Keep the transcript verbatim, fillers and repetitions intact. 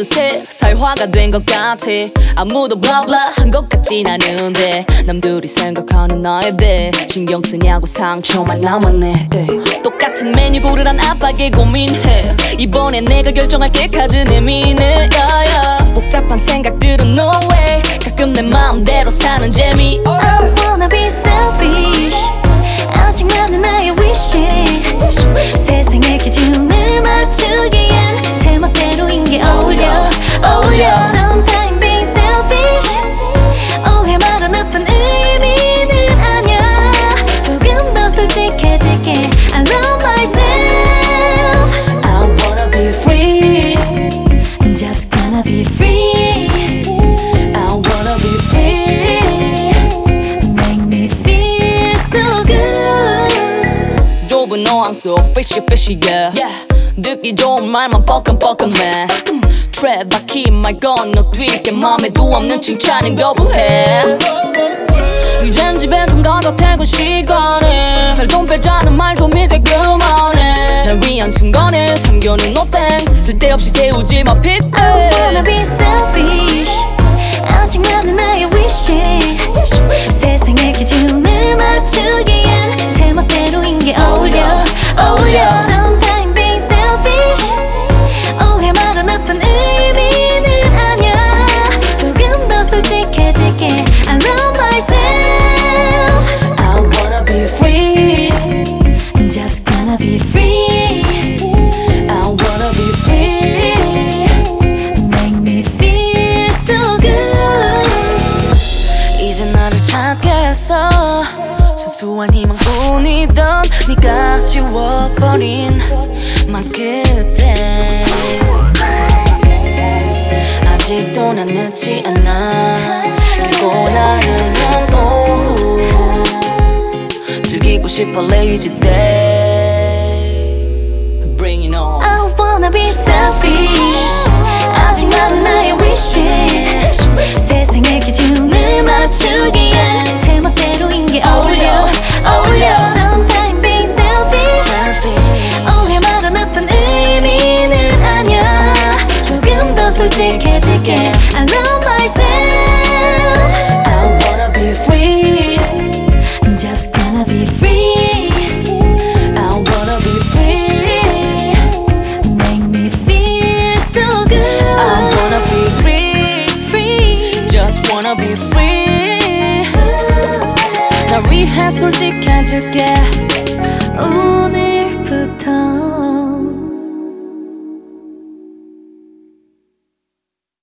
어느새 사회화가 된 것 같아. 아무도 블라블라 한 것 같진 않은데 남들이 생각하는 나에 대해 신경 쓰냐고 상처만 남았네. 에이. 똑같은 메뉴 고르란 압박에 고민해. 이번엔 내가 결정할게 카드 내미네. 야야. 복잡한 생각들은 no way. 가끔 내 마음대로 사는 재미. oh. I wanna be selfish. 아직 많은 나의 wish. 세상의 기준을 맞추기엔 제멋대로인 게 어울려 어울려. Sometimes being selfish 오해마로 나쁜 의미는 아냐. 조금 더 솔직해질게. I love myself. I wanna be free. I'm just gonna be free. I wanna be free. Make me feel so good. 좁은 어항 속 fishy fishy yeah, yeah. 듣기 좋은 말만 뻐끔뻐끔해. 음. 트랩 바퀴 말 건너뛸게 맘에도 없는 칭찬은 거부해. 이젠 집에 좀 가자 퇴근 시간에 살 좀 빼자는 말 좀 이제 그만해. 날 위한 순간에 참견은 nothing. 쓸데없이 세우지 마 핏대. I wanna be selfish. 아직 많은 나의 wish. 세상의 기준을 맞추기엔 제멋대로인 게 어울려 어울려. Sometimes being selfish 오해마로 나쁜 의미는 아냐. 조금 더 솔직해질게. I love myself. I wanna be free. I'm just gonna be free. I wanna be free. Make me feel so good. 이제 나를 찾겠어. 수수한 희망뿐이던 네가 지워버린 말 그때. 아직도 난 늦지 않아. 그리고 나는 난 오후 즐기고 싶어 lazy day. Bring it on. I wanna be selfish. 아직 많은 나의 wish. 세상의 기준을 맞추기엔 제멋대로인 게 어울려 어울려. Sometimes being selfish 오해마로 나쁜 의미는 아냐. 조금 더 솔직해질게. I love myself. I wanna be free. I'm just gonna be free. I wanna be free. Make me feel so good. I wanna be free. Free. Just wanna be free. 날 위해 솔직해질게.